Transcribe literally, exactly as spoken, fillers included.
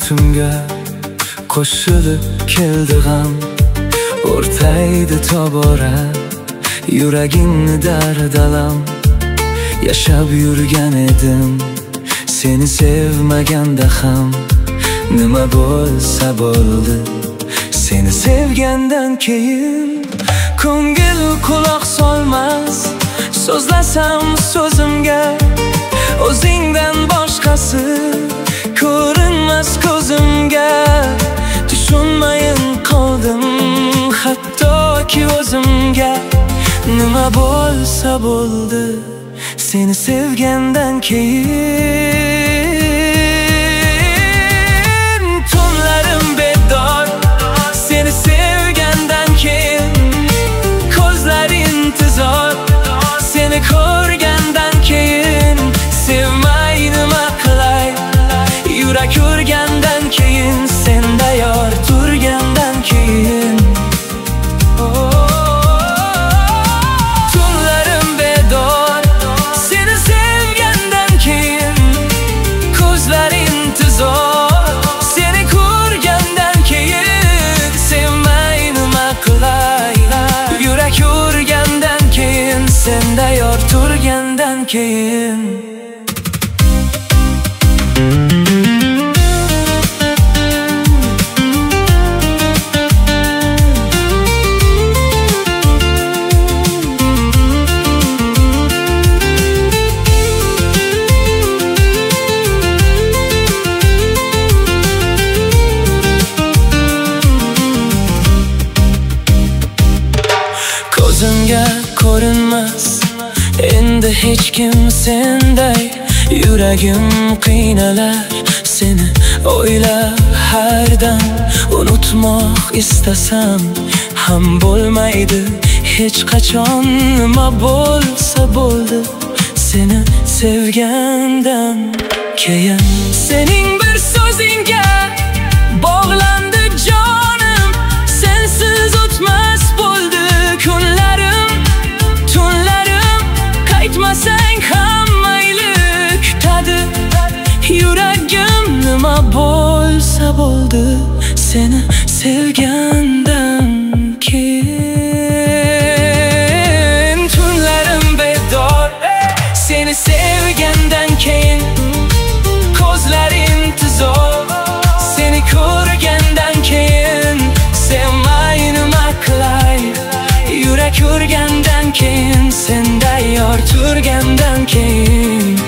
hayotimga qo'shilib keldi g'am. O'rtaydi tobora yuragimni dardalam. Yashab yurgan edim seni sevmaganda ham. Nima bo'lsa bo'ldi seni sevgandan keyin. Ko'ngil quloq solmas so'zlasam so'zimga. O'zingdan boshqasi ko'rinmas ko'zimga. Tushunmayin qoldim hattoki o'zimga. Nima bo'lsa bo'ldi seni sevgandan keyin. Tunlarim bedor seni sevgandan keyin. Ko'zlar intizor seni ko'rgandan keyin. Sevmay nima qilay yurak urgandan keyin. Senda yor turgandan keyin. Tunlarim bedor seni sevgandan keyin. Ko'zlar intizor seni ko'rgandan keyin. Sevmay nima qilay yurak urgandan keyin. Senda yor turgandan keyin. Ko'zimga ko'rinmas endi hech kim senday. Yuragim qiynalar seni o'ylab har dam. Unutmoq istasam ham bo'lmaydi hech qachon. Nima bo'lsa bo'ldi seni sevgandan keyin. Sening bir so'zingga bog'landi jonim. Sensiz o'tmas bo'ldi kunlarim, tunlarim. Qaytmasang ham mayli kutadi yuragim. Nima bo'lsa bo'ldi seni sevgandan keyin. Tunlarim bedor seni sevgandan keyin. Ko'zlar intizor seni ko'rgandan keyin. Sevmay nima qilay yurak urgandan keyin. Senda yor turgandan keyin.